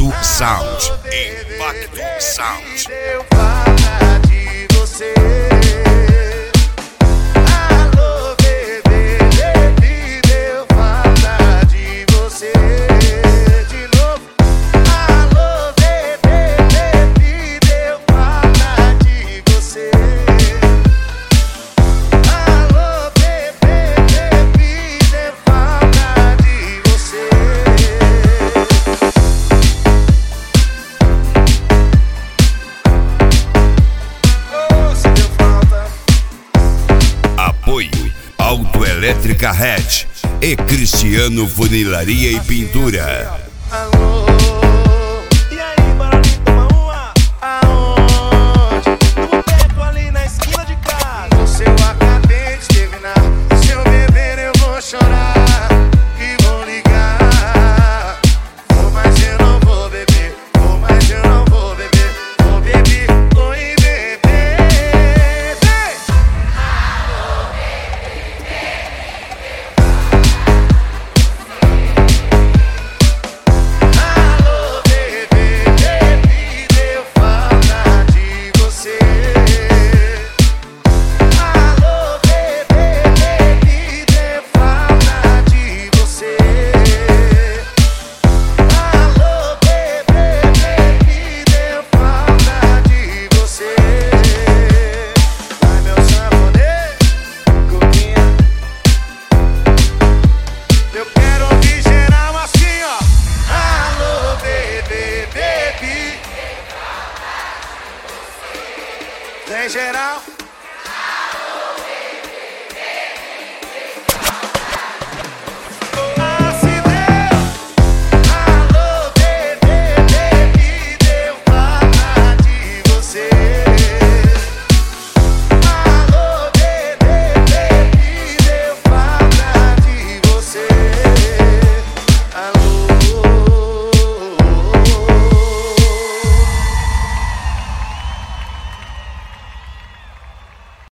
Impacto Sound. Impacto Sound. Deu falta de você. Alô, bebê, baby, deu falta de você. De novo. Alô, bebê, baby, deu falta de você. Alô, bebê, baby, deu falta de você. Apoio Autoelétrica Red e Cristiano Funilaria e Pintura. Alô, e aí, bora ali tomar uma? Aonde? No boteco ali na esquina de casa. O seu acabei de terminar. Se eu beber eu vou chorar e vou ligar. Vou, mas eu não vou beber. Vou, mas eu não vou beber. Vou beber, oi bebê. Alô, bebê, baby, deu falta de você. Alô, bebê, baby, deu falta de você. Alô, bebê, baby, deu falta de você. Vai, meu sanfoneiro, coquinha. Eu quero ouvir geral assim, ó. Alô, bebê, baby. Tem geral?